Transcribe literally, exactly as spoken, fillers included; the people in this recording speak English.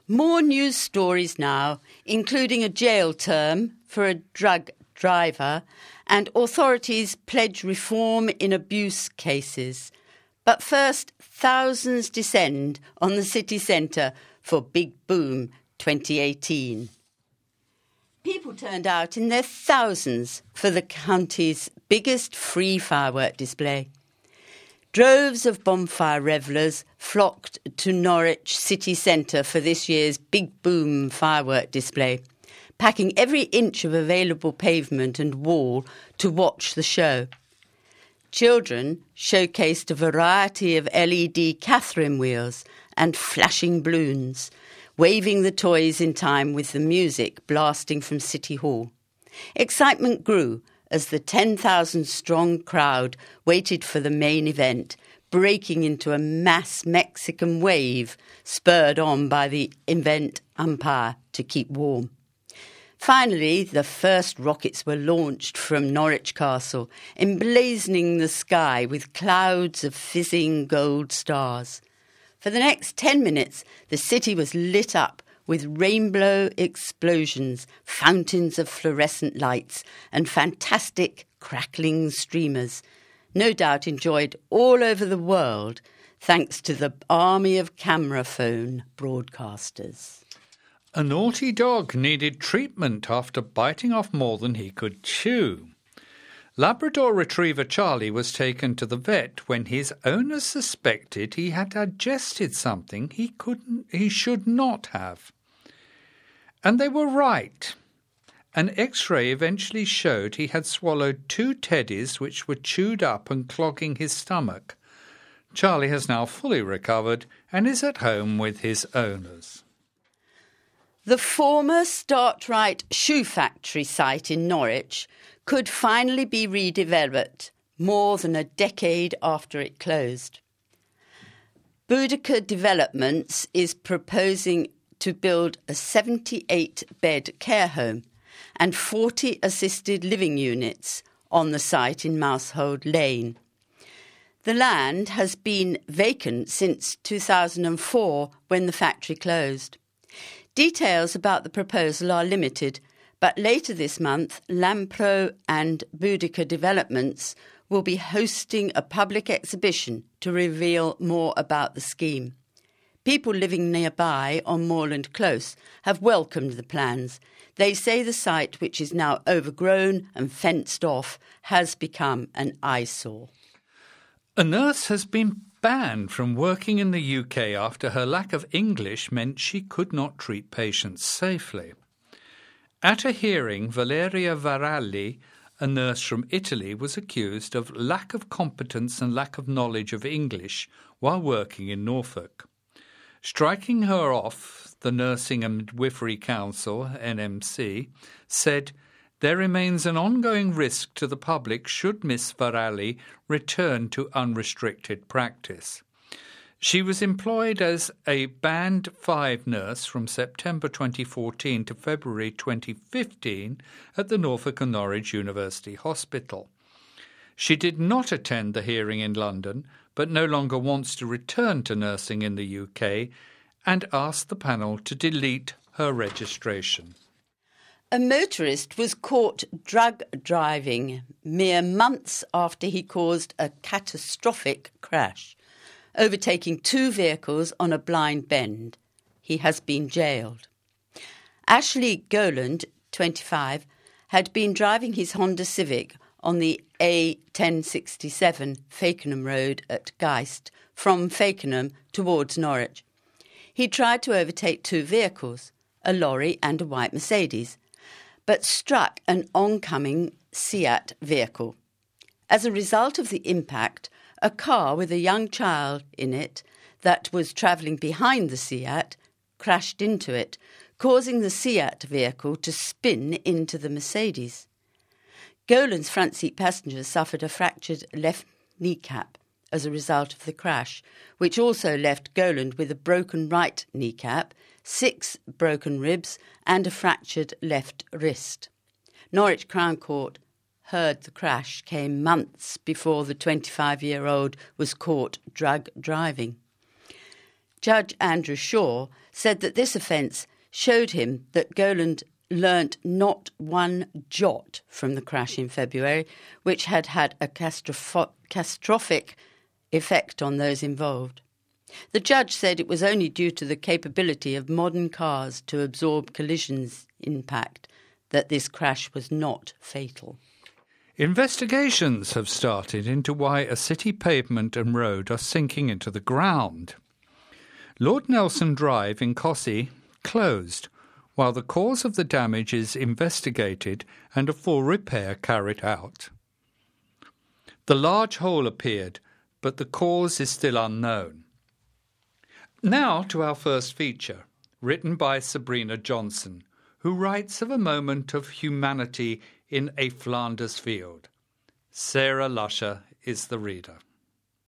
More news stories now, including a jail term for a drug driver, and authorities pledge reform in abuse cases. But first, thousands descend on the city centre for Big Boom twenty eighteen. People turned out in their thousands for the county's biggest free firework display. Droves of bonfire revellers flocked to Norwich city centre for this year's Big Boom firework display, packing every inch of available pavement and wall to watch the show. Children showcased a variety of L E D Catherine wheels and flashing balloons, waving the toys in time with the music blasting from City Hall. Excitement grew as the ten thousand strong crowd waited for the main event, breaking into a mass Mexican wave spurred on by the event umpire to keep warm. Finally, the first rockets were launched from Norwich Castle, emblazoning the sky with clouds of fizzing gold stars. For the next ten minutes, the city was lit up with rainbow explosions, fountains of fluorescent lights, and fantastic crackling streamers, no doubt enjoyed all over the world thanks to the army of camera phone broadcasters. A naughty dog needed treatment after biting off more than he could chew. Labrador Retriever Charlie was taken to the vet when his owner suspected he had digested something he couldn't, he should not have. And they were right. An X-ray eventually showed he had swallowed two teddies which were chewed up and clogging his stomach. Charlie has now fully recovered and is at home with his owners. The former Startrite shoe factory site in Norwich could finally be redeveloped more than a decade after it closed. Boudica Developments is proposing to build a seventy-eight bed care home and forty assisted living units on the site in Mousehold Lane. The land has been vacant since two thousand four when the factory closed. Details about the proposal are limited, but later this month, Lampro and Boudica Developments will be hosting a public exhibition to reveal more about the scheme. People living nearby on Moorland Close have welcomed the plans. They say the site, which is now overgrown and fenced off, has become an eyesore. A nurse has been banned from working in the U K after her lack of English meant she could not treat patients safely. At a hearing, Valeria Varalli, a nurse from Italy, was accused of lack of competence and lack of knowledge of English while working in Norfolk. Striking her off, the Nursing and Midwifery Council, N M C, said, "There remains an ongoing risk to the public should Miss Varalli return to unrestricted practice." She was employed as a Band five nurse from September twenty fourteen to February twenty fifteen at the Norfolk and Norwich University Hospital. She did not attend the hearing in London, but no longer wants to return to nursing in the U K and asked the panel to delete her registration. A motorist was caught drug driving mere months after he caused a catastrophic crash, overtaking two vehicles on a blind bend. He has been jailed. Ashley Goland, twenty-five, had been driving his Honda Civic on the A ten sixty-seven Fakenham Road at Geist from Fakenham towards Norwich. He tried to overtake two vehicles, a lorry and a white Mercedes, but struck an oncoming Seat vehicle. As a result of the impact, a car with a young child in it that was travelling behind the Seat crashed into it, causing the Seat vehicle to spin into the Mercedes. Goland's front seat passenger suffered a fractured left kneecap as a result of the crash, which also left Goland with a broken right kneecap, six broken ribs and a fractured left wrist. Norwich Crown Court heard the crash came months before the twenty-five-year-old was caught drug driving. Judge Andrew Shaw said that this offence showed him that Goland learnt not one jot from the crash in February, which had had a castropho- catastrophic effect on those involved. The judge said it was only due to the capability of modern cars to absorb collisions impact that this crash was not fatal. Investigations have started into why a city pavement and road are sinking into the ground. Lord Nelson Drive in Cossey closed, while the cause of the damage is investigated and a full repair carried out. The large hole appeared, but the cause is still unknown. Now to our first feature, written by Sabrina Johnson, who writes of a moment of humanity in a Flanders field. Sarah Lusher is the reader.